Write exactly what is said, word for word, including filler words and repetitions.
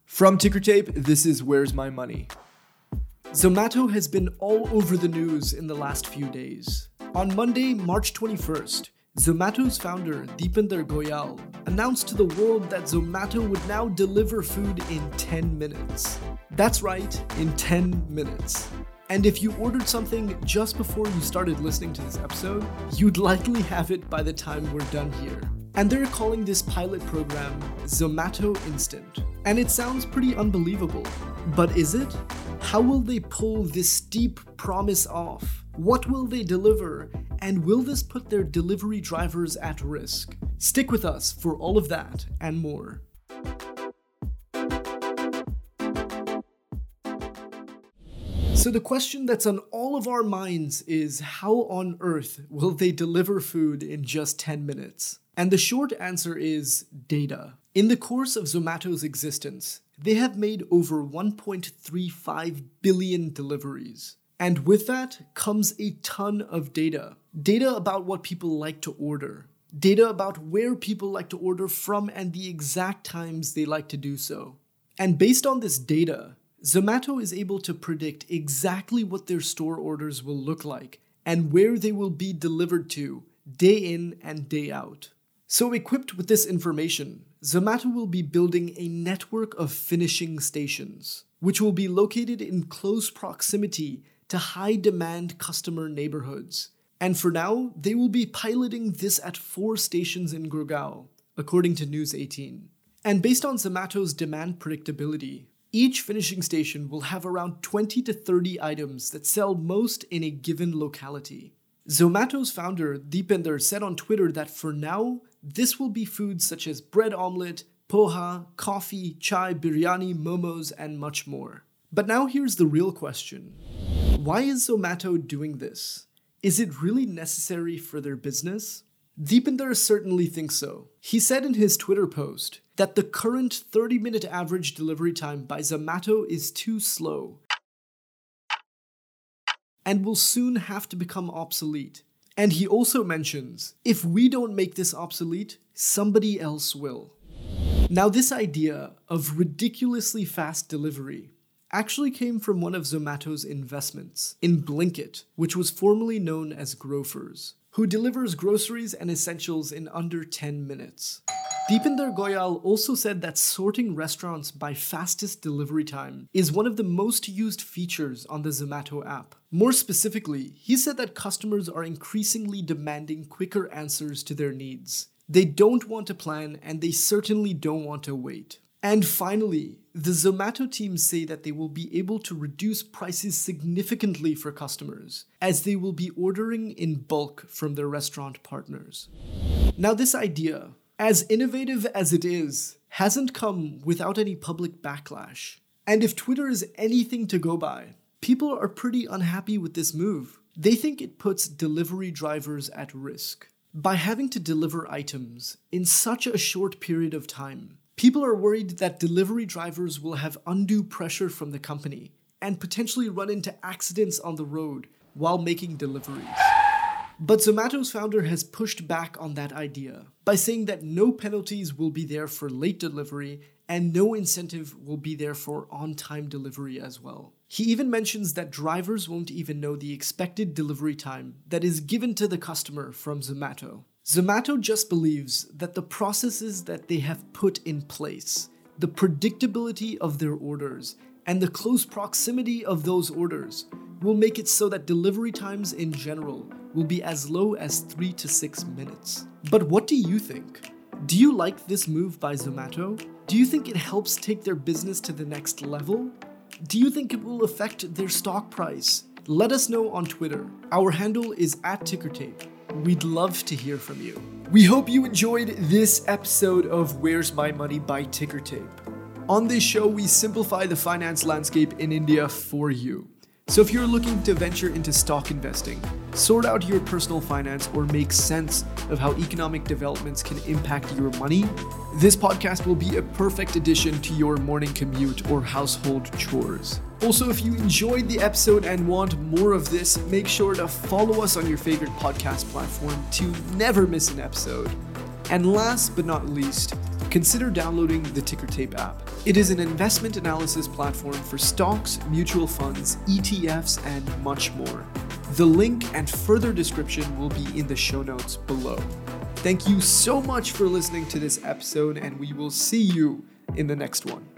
From Ticker Tape, this is Where's My Money? Zomato has been all over the news in the last few days. On Monday, March twenty-first, Zomato's founder, Deepinder Goyal, announced to the world that Zomato would now deliver food in ten minutes. That's right, in ten minutes. And if you ordered something just before you started listening to this episode, you'd likely have it by the time we're done here. And they're calling this pilot program Zomato Instant. And it sounds pretty unbelievable. But is it? How will they pull this steep promise off? What will they deliver? And will this put their delivery drivers at risk? Stick with us for all of that and more. So the question that's on all of our minds is, how on earth will they deliver food in just ten minutes? And the short answer is data. In the course of Zomato's existence, they have made over one point three five billion deliveries. And with that comes a ton of data. Data about what people like to order. Data about where people like to order from and the exact times they like to do so. And based on this data, Zomato is able to predict exactly what their store orders will look like and where they will be delivered to day in and day out. So equipped with this information, Zomato will be building a network of finishing stations, which will be located in close proximity to high-demand customer neighborhoods. And for now, they will be piloting this at four stations in Gurgaon, according to News eighteen. And based on Zomato's demand predictability, each finishing station will have around twenty to thirty items that sell most in a given locality. Zomato's founder, Deepinder, said on Twitter that for now, this will be foods such as bread omelette, poha, coffee, chai, biryani, momos, and much more. But now here's the real question. Why is Zomato doing this? Is it really necessary for their business? Deepinder certainly thinks so. He said in his Twitter post that the current thirty-minute average delivery time by Zomato is too slow and will soon have to become obsolete. And he also mentions, if we don't make this obsolete, somebody else will. Now, this idea of ridiculously fast delivery actually came from one of Zomato's investments in Blinkit, which was formerly known as Grofers, who delivers groceries and essentials in under ten minutes. Deepinder Goyal also said that sorting restaurants by fastest delivery time is one of the most used features on the Zomato app. More specifically, he said that customers are increasingly demanding quicker answers to their needs. They don't want to plan, and they certainly don't want to wait. And finally, the Zomato team say that they will be able to reduce prices significantly for customers, as they will be ordering in bulk from their restaurant partners. Now, this idea, as innovative as it is, hasn't come without any public backlash. And if Twitter is anything to go by, people are pretty unhappy with this move. They think it puts delivery drivers at risk. By having to deliver items in such a short period of time, people are worried that delivery drivers will have undue pressure from the company and potentially run into accidents on the road while making deliveries. But Zomato's founder has pushed back on that idea by saying that no penalties will be there for late delivery and no incentive will be there for on-time delivery as well. He even mentions that drivers won't even know the expected delivery time that is given to the customer from Zomato. Zomato just believes that the processes that they have put in place, the predictability of their orders, and the close proximity of those orders will make it so that delivery times in general will be as low as three to six minutes. But what do you think? Do you like this move by Zomato? Do you think it helps take their business to the next level? Do you think it will affect their stock price? Let us know on Twitter. Our handle is at TickerTape. We'd love to hear from you. We hope you enjoyed this episode of Where's My Money by Ticker Tape. On this show, we simplify the finance landscape in India for you. So if you're looking to venture into stock investing, sort out your personal finance, or make sense of how economic developments can impact your money, this podcast will be a perfect addition to your morning commute or household chores. Also, if you enjoyed the episode and want more of this, make sure to follow us on your favorite podcast platform to never miss an episode. And last but not least, consider downloading the TickerTape app. It is an investment analysis platform for stocks, mutual funds, E T Fs, and much more. The link and further description will be in the show notes below. Thank you so much for listening to this episode, and we will see you in the next one.